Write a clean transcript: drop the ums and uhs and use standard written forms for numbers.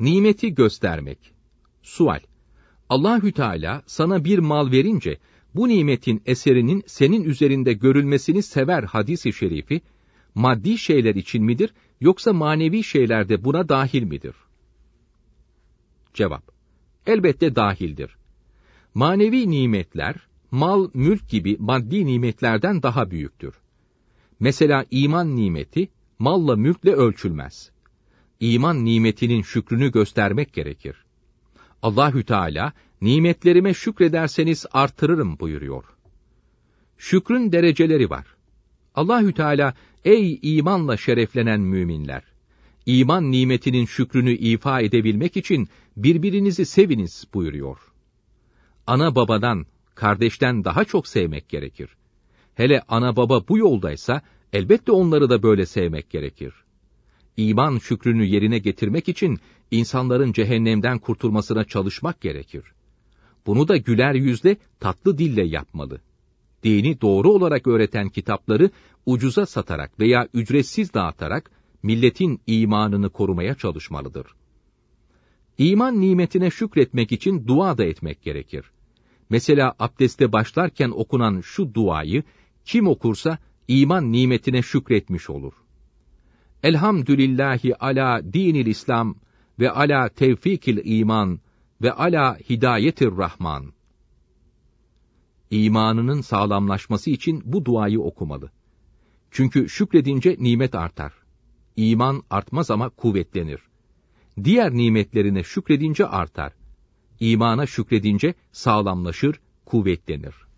Nimeti göstermek. Sual: Allahü Teala sana bir mal verince, bu nimetin eserinin senin üzerinde görülmesini sever hadis-i şerifi, maddi şeyler için midir, yoksa manevi şeyler de buna dahil midir? Cevap: Elbette dahildir. Manevi nimetler, mal, mülk gibi maddi nimetlerden daha büyüktür. Mesela iman nimeti, malla mülkle ölçülmez. İman nimetinin şükrünü göstermek gerekir. Allahü Teala, nimetlerime şükrederseniz artırırım buyuruyor. Şükrün dereceleri var. Allahü Teala, ey imanla şereflenen müminler! İman nimetinin şükrünü ifa edebilmek için birbirinizi seviniz buyuruyor. Ana babadan, kardeşten daha çok sevmek gerekir. Hele ana baba bu yoldaysa, elbette onları da böyle sevmek gerekir. İman şükrünü yerine getirmek için, insanların cehennemden kurtulmasına çalışmak gerekir. Bunu da güler yüzle, tatlı dille yapmalı. Dini doğru olarak öğreten kitapları ucuza satarak veya ücretsiz dağıtarak, milletin imanını korumaya çalışmalıdır. İman nimetine şükretmek için dua da etmek gerekir. Mesela abdeste başlarken okunan şu duayı, kim okursa iman nimetine şükretmiş olur. Elhamdülillahi ala dinil İslam ve ala tevfikil iman ve ala hidayetir Rahman. İmanının sağlamlaşması için bu duayı okumalı. Çünkü şükredince nimet artar. İman artmaz ama kuvvetlenir. Diğer nimetlerine şükredince artar. İmana şükredince sağlamlaşır, kuvvetlenir.